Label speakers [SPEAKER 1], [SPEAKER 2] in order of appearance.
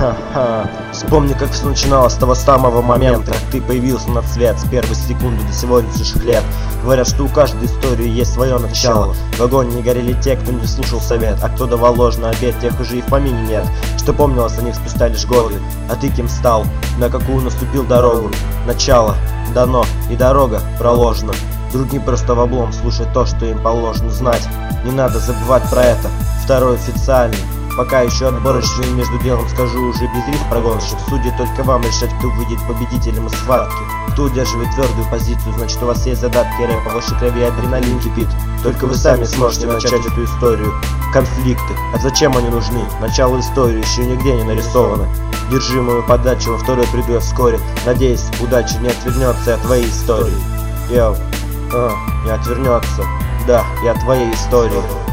[SPEAKER 1] Ха-ха. Вспомни, как все начиналось с того самого момента, как ты появился на свет, с первой секунды до сегодняшних лет. Говорят, что у каждой истории есть свое начало. В огонь не горели те, кто не слушал совет, а кто давал ложный обет, тех уже и в помине нет. Что помнилось о них спустя лишь годы. А ты кем стал? На какую наступил дорогу? Начало дано, и дорога проложена. Другим просто в облом слушать то, что им положено знать. Не надо забывать про это. Второй официальный. Пока еще отборочный, между делом скажу уже без риф прогонщик. Судьи только вам решать, кто выйдет победителем из схватки. Кто удерживает твердую позицию, значит у вас есть задатки рэпа, в вашей крови адреналин кипит. Только вы сами сможете начать эту историю. Конфликты, а зачем они нужны? Начало истории еще нигде не нарисовано. Держи мою подачу, во второй приду я вскоре. Надеюсь, удача не отвернется от твоей истории. Не отвернется, да, и от твоей истории.